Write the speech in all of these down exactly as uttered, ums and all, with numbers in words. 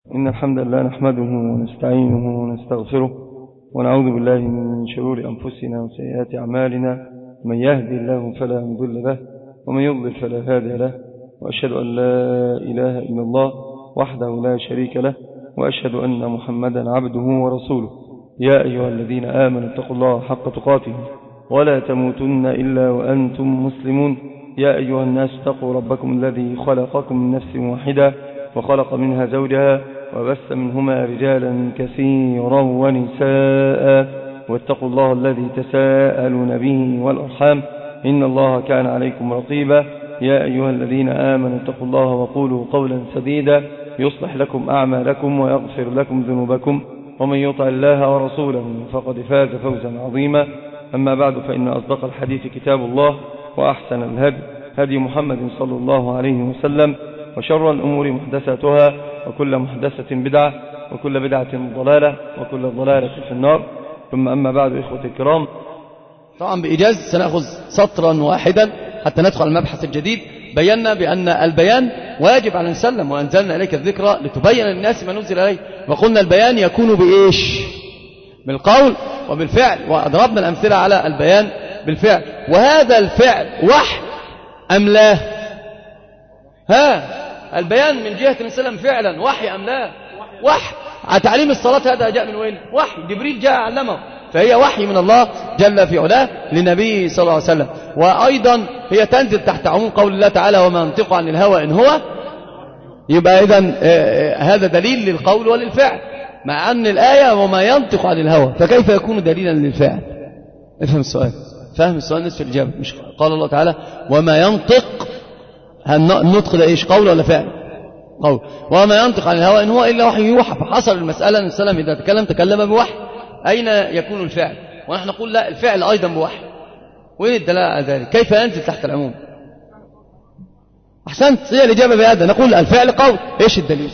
إن الحمد لله نحمده ونستعينه ونستغفره ونعوذ بالله من شرور أنفسنا وسيئات أعمالنا. من يهدي الله فلا مضل له ومن يضلل فلا هادي له، وأشهد أن لا إله إلا الله وحده لا شريك له، وأشهد أن محمدا عبده ورسوله. يا أيها الذين آمنوا اتقوا الله حق تقاته ولا تموتن إلا وأنتم مسلمون. يا أيها الناس اتقوا ربكم الذي خلقكم من نفس واحدة وخلق منها زوجها وبث منهما رجالا كثيرا ونساء، واتقوا الله الذي تساءلون به والأرحام إن الله كان عليكم رقيبا. يا أيها الذين آمنوا اتقوا الله وقولوا قولا سديدا يصلح لكم أعمالكم ويغفر لكم ذنوبكم، ومن يطع الله ورسوله فقد فاز فوزا عظيما. أما بعد، فإن أصدق الحديث كتاب الله، وأحسن الهدي هدي محمد صلى الله عليه وسلم، وشر الأمور محدثاتها، وكل محدثة بدعة، وكل بدعة ضلالة، وكل ضلالة في النار. ثم أما بعد، إخوة الكرام، طبعا بإيجاز سنأخذ سطرا واحدا حتى ندخل المبحث الجديد. بينا بأن البيان واجب على نسلم، وأنزلنا إليك الذكرى لتبين للناس ما نزل إليه، وقلنا البيان يكون بإيش؟ بالقول وبالفعل، وأضربنا الأمثلة على البيان بالفعل. وهذا الفعل وحي أم لا؟ ها البيان من جهة السلام فعلا وحي أم لا؟ وحي. على تعليم الصلاة هذا جاء من وين؟ وحي، جبريل جاء علمه، فهي وحي من الله جل في علاه لنبيه صلى الله عليه وسلم. وأيضا هي تنزل تحت عموم قول الله تعالى وما ينطق عن الهوى إن هو. يبقى إذن هذا دليل للقول وللفعل، مع أن الآية وما ينطق عن الهوى، فكيف يكون دليلا للفعل؟ افهم السؤال، فهم السؤال نصف الإجابة. مش قال الله تعالى وما ينطق، النطق ده إيش؟ قول ولا فعل؟ قول. وما ينطق عن الهوى إن هو إلا وحي يوحى. فحصل المسألة أن السلام إذا تكلم تكلم بوحي، أين يكون الفعل؟ ونحن نقول لا، الفعل أيضا بوحي. وين الدلالة على ذلك؟ كيف ينزل تحت العموم؟ أحسنت، هي الإجابة بهذا. نقول الفعل قول. إيش الدليل؟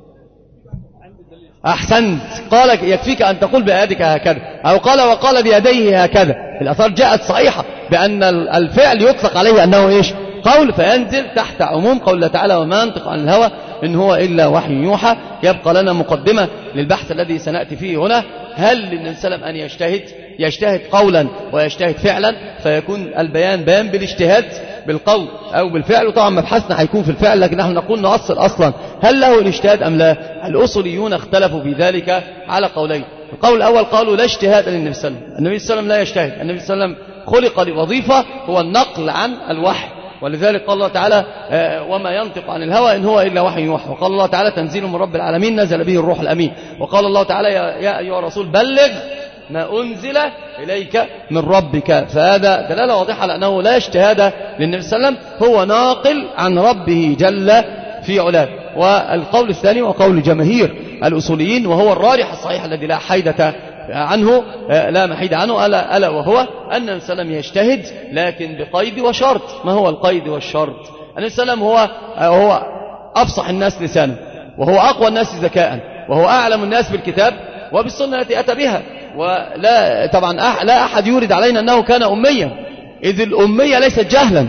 أحسنت، قال يكفيك أن تقول بيدك هكذا، أو قال وقال بيديه هكذا. الأثار جاءت صحيحة بأن الفعل يطلق عليه أنه إيش؟ قول، فينزل تحت عموم قول الله تعالى وما ينطق عن الهوى إن هو إلا وحي يوحى. يبقى لنا مقدمة للبحث الذي سنأتي فيه هنا. هل للنبي صلى الله عليه وسلم أن يجتهد يجتهد قولا ويجتهد فعلا، فيكون البيان بيان بالاجتهاد بالقول أو بالفعل؟ وطبعا مبحثنا هيكون في الفعل، لكن نحن نقول نؤصل أصلا هل له الاجتهاد أم لا. الأصوليون اختلفوا في ذلك على قولين. القول الأول قالوا لا اجتهاد للنبي صلى الله عليه وسلم، النبي صلى الله عليه وسلم لا يجتهد، النبي صلى الله عليه وسلم خلق لوظيفة هو النقل عن الوحي، ولذلك قال الله تعالى وما ينطق عن الهوى إن هو إلا وحي يوحى. وقال الله تعالى تنزيل من رب العالمين نزل به الروح الأمين. وقال الله تعالى يا أيها الرسول بلغ ما أنزل إليك من ربك. فهذا دلالة واضحة على أنه لا اجتهاد للنبي صلى الله عليه وسلم، هو ناقل عن ربه جل في علاه. والقول الثاني وقول جماهير الأصوليين، وهو الراجح الصحيح الذي لا حيدة عنه لا محيد عنه، ألا, ألا وهو أن النبي صلى الله عليه وسلم يجتهد لكن بقيد وشرط. ما هو القيد والشرط؟ النبي صلى الله عليه وسلم هو هو أفصح الناس لسانا، وهو أقوى الناس ذكاء، وهو أعلم الناس بالكتاب وبالسنة التي أتى بها. ولا طبعا لا أحد يورد علينا أنه كان أميا، إذ الأمية ليست جهلا.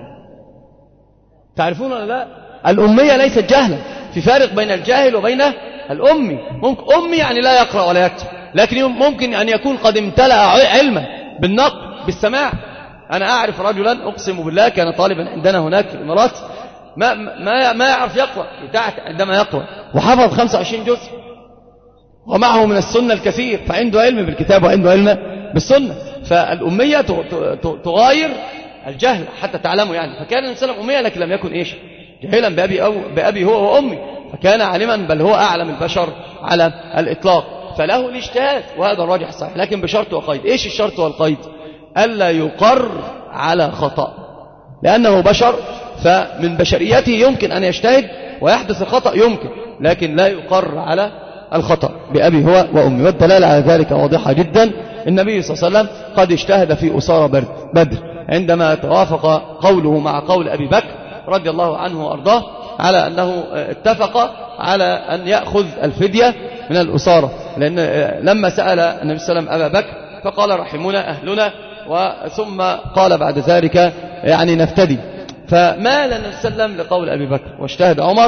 تعرفون ولا لا؟ الأمية ليست جهلا، في فارق بين الجاهل وبين الأمي. ممكن أمي يعني لا يقرأ ولا يكتب، لكن ممكن أن يكون قد امتلأ علما بالنقل بالسماع. أنا أعرف رجلا أقسم بالله كان طالبا عندنا هناك في الإمارات، ما ما ما يعرف يقرأ عندما يقرأ، وحفظ خمسة وعشرين جزء، ومعه من السنة الكثير، فعنده علم بالكتاب وعنده علم بالسنة. فالأمية تغاير الجهل حتى تعلموا يعني. فكان الإنسان أمية لكن لم يكن إيش؟ جاهلا بأبي أو بأبي هو وأمي، فكان عالما، بل هو أعلم البشر على الإطلاق. فله الاجتهاد، وهذا الراجح الصحيح، لكن بشرط وقيد. إيش الشرط والقيد؟ ألا يقر على خطأ، لأنه بشر، فمن بشريته يمكن أن يجتهد ويحدث الخطأ يمكن، لكن لا يقر على الخطأ بأبي هو وأمي. والدلالة على ذلك واضحة جدا. النبي صلى الله عليه وسلم قد اجتهد في أسارة بدر عندما توافق قوله مع قول أبي بكر رضي الله عنه وأرضاه على أنه اتفق على أن يأخذ الفدية من الأسارة، لأن لما سأل النبي صلى الله عليه وسلم أبا بكر فقال رحمنا أهلنا، وثم قال بعد ذلك يعني نفتدي. فمال النبي صلى الله عليه وسلم لقول أبي بكر، واجتهد عمر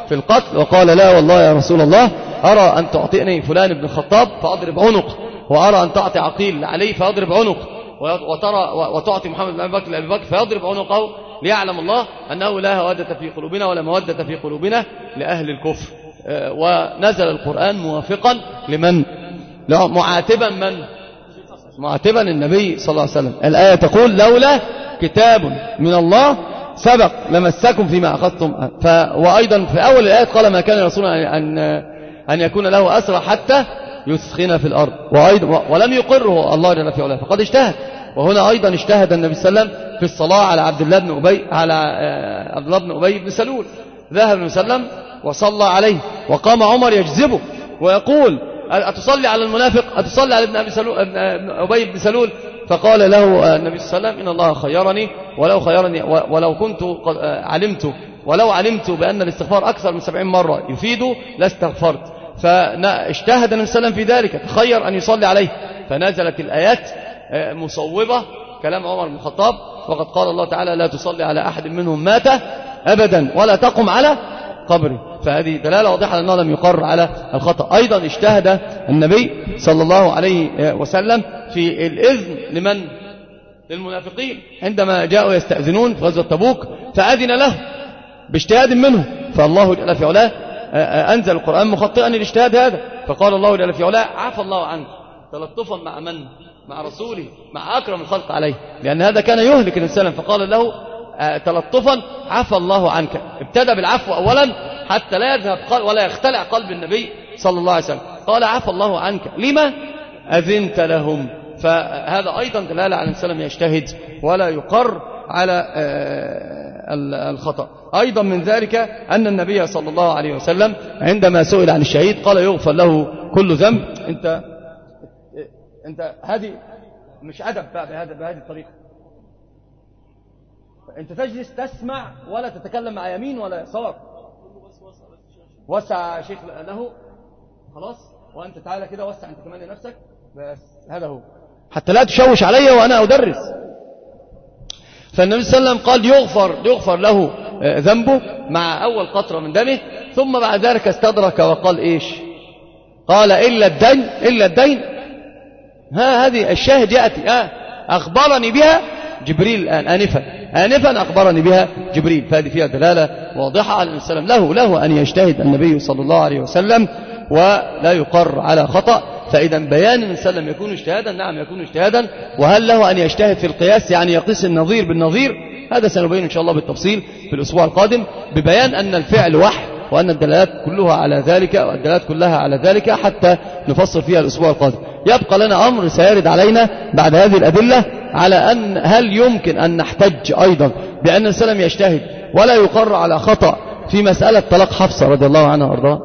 في القتل وقال لا والله يا رسول الله أرى أن تعطيني فلان بن الخطاب فأضرب عنق، وأرى أن تعطي عقيل عليه فأضرب عنق، وترى وتعطي محمد بن أبي بكر لأبي بكر فيضرب عنقه، ليعلم الله أنه لا هوادة في قلوبنا ولا مودة في قلوبنا لأهل الكفر. ونزل القرآن موافقا لمن معاتبا من معاتبا النبي صلى الله عليه وسلم. الآية تقول لولا كتاب من الله سبق لمسكم فيما أخذتم. ف... وأيضا في أول الآية قال ما كان رسول أن أن يكون له أسرى حتى يسخن في الأرض، وأيضا ولم يقره الله جل في علاه فقد اجتهد. وهنا أيضا اجتهد النبي صلى الله عليه وسلم في الصلاة على عبد الله بن أبي على عبد الله بن أبي بن سلول. ذهب النبي صلى الله عليه وسلم وصلى عليه، وقام عمر يجذبه ويقول أتصلي على المنافق، أتصلي على ابن أبي سلول ابن أبي بن سلول؟ فقال له النبي صلى الله عليه وسلم إن الله خيرني ولو خيرني ولو كنت علمت ولو علمت بأن الاستغفار أكثر من سبعين مرة يفيد لاستغفرت. فاجتهد النبي صلى الله عليه وسلم في ذلك، تخير أن يصلي عليه، فنزلت الآيات مصوبة كلام عمر بن الخطاب. وقد قال الله تعالى لا تصلي على أحد منهم مات أبدا ولا تقم على قبره. فهذه دلالة واضحة أنه لم يقر على الخطأ. أيضا اجتهد النبي صلى الله عليه وسلم في الإذن لمن للمنافقين عندما جاءوا يستأذنون في غزوة تبوك، فأذن له باجتهاد منه. فالله جل في علاه أنزل القرآن مخطئا الاجتهاد هذا، فقال الله جل في علاه عفى الله عنه تلطفا مع من؟ مع رسوله، مع أكرم الخلق عليه، لأن هذا كان يهلك النبي صلى الله عليه وسلم. فقال له تلطفا عفى الله عنك. ابتدى بالعفو أولا حتى لا يذهب ولا يختلع قلب النبي صلى الله عليه وسلم. قال عفى الله عنك لما أذنت لهم. فهذا أيضا دلالة على أن السلام يجتهد ولا يقر على الخطأ. أيضا من ذلك أن النبي صلى الله عليه وسلم عندما سئل عن الشهيد قال يغفر له كل ذنب. أنت أنت هذه مش أدب بهذا بهذه الطريقة. أنت تجلس تسمع ولا تتكلم مع يمين ولا يسار. وسع شيخ له خلاص، وأنت تعالى كده وسع أنت كمان لنفسك، بس هذا هو، حتى لا تشوش علي وأنا أدرس. فالنبي صلى الله عليه وسلم قال يغفر يغفر له ذنبه مع أول قطرة من دمه، ثم بعد ذلك استدرك وقال إيش؟ قال إلا الدين إلا الدين. ها هذه الشاهد يأتي ها أخبرني بها جبريل الآن آنفا آنفا أخبرني بها جبريل. فهذه فيها دلالة واضحة على السلام له له أن يجتهد النبي صلى الله عليه وسلم ولا يقر على خطأ. فإذا بيان أن السلام يكون اجتهادا، نعم يكون اجتهادا. وهل له أن يجتهد في القياس يعني يقيس النظير بالنظير؟ هذا سنبين إن شاء الله بالتفصيل في الأسبوع القادم، ببيان أن الفعل وحي وأن الدلالات كلها على ذلك والدلالات كلها على ذلك حتى نفصل فيها الأسبوع القادم. يبقى لنا أمر سيرد علينا بعد هذه الأدلة على أن هل يمكن أن نحتج أيضا بأن السلام يجتهد ولا يقر على خطأ في مسألة طلاق حفصة رضي الله عنها وارضاها.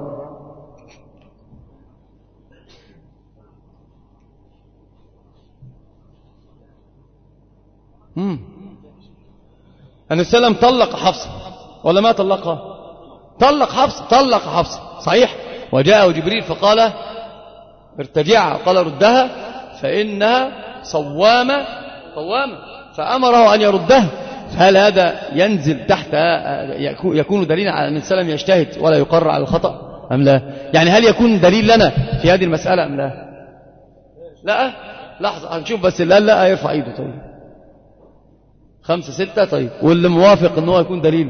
امم أن السلام طلق حفصة ولا ما طلقها؟ طلق حفصة طلق حفصة صحيح. وجاءه جبريل فقال ارتجعها، قال ردها فإنها صوامة قوامة، فأمره أن يردها. فهل هذا ينزل تحت يكون دليلا على أن السلام يجتهد ولا يقرر على الخطأ أم لا؟ يعني هل يكون دليل لنا في هذه المسألة أم لا؟ لا لحظة هنشوف بس. لا لا يرفع ايده. طيب خمسة ستة. طيب واللي موافق أنه يكون دليل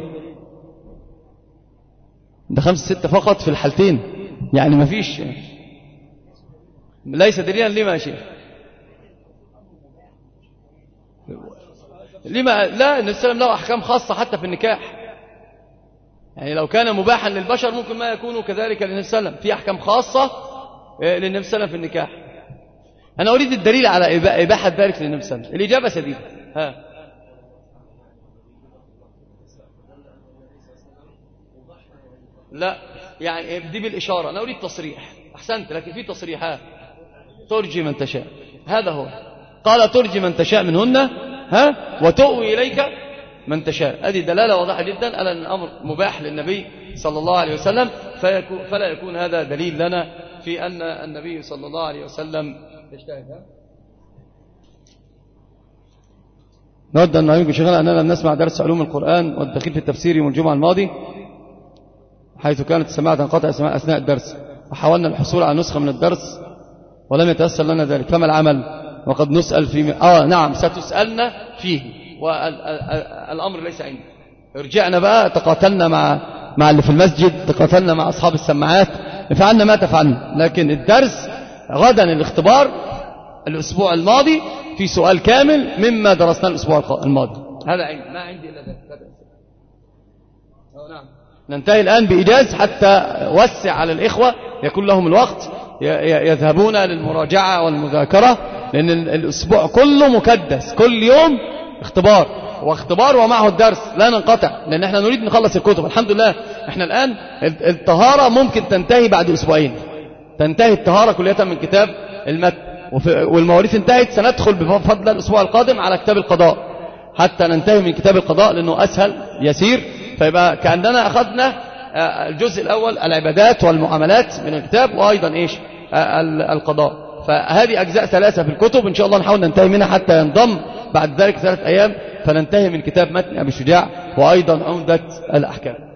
ده خمسة ستة فقط في الحالتين، يعني ما فيش ليس دليلا. لما يا شيخ؟ لما لا؟ النبي صلى الله عليه وسلم له أحكام خاصة حتى في النكاح. يعني لو كان مباحا للبشر ممكن ما يكون كذلك للنبي صلى الله عليه وسلم، في أحكام خاصة للنبي صلى الله عليه وسلم في النكاح. أنا أريد الدليل على إباحة ذلك للنبي صلى الله عليه وسلم. الإجابة سديدة. ها لا يعني دي بالإشارة. أنا أريد تصريح. أحسنت، لكن في تصريحات ترجي من تشاء. هذا هو. قال ترجي من تشاء منهن ها وتؤوي إليك من تشاء. هذه دلالة واضحة جدا على أن الأمر مباح للنبي صلى الله عليه وسلم، فلا يكون هذا دليل لنا في أن النبي صلى الله عليه وسلم يجتهد. نود أن نعلمكم شيخنا أننا لم نسمع درس علوم القرآن والدخيل في التفسير يوم الجمعة الماضي حيث كانت السماعة تنقطع أثناء الدرس، وحاولنا الحصول على نسخة من الدرس ولم يتيسر لنا ذلك، فما العمل؟ وقد نسأل في آه نعم ستسألنا فيه، والأمر ليس عندي. رجعنا بقى تقاتلنا مع مع اللي في المسجد، تقاتلنا مع أصحاب السماعات، فعلنا ما تفعلنا. لكن الدرس غدا الاختبار الأسبوع الماضي في سؤال كامل مما درسناه الأسبوع الماضي. هذا عندي، ما عندي إلا ذلك. نعم. ننتهي الآن بإيجاز حتى وسع على الإخوة يكون لهم الوقت يذهبون للمراجعة والمذاكرة، لأن الأسبوع كله مكدس، كل يوم اختبار واختبار ومعه الدرس، لا ننقطع، لأن احنا نريد نخلص الكتب. الحمد لله احنا الآن الطهارة ممكن تنتهي بعد أسبوعين، تنتهي الطهارة كلية من كتاب المتن، والمواريث انتهت. سندخل بفضل الأسبوع القادم على كتاب القضاء حتى ننتهي من كتاب القضاء، لأنه أسهل يسير. فيبقى كأننا أخذنا الجزء الأول العبادات والمعاملات من الكتاب، وأيضا إيش القضاء. فهذه أجزاء ثلاثة في الكتب، إن شاء الله نحاول ننتهي منها حتى ينضم بعد ذلك ثلاث أيام فننتهي من كتاب متن أبي شجاع وأيضا عمدة الأحكام.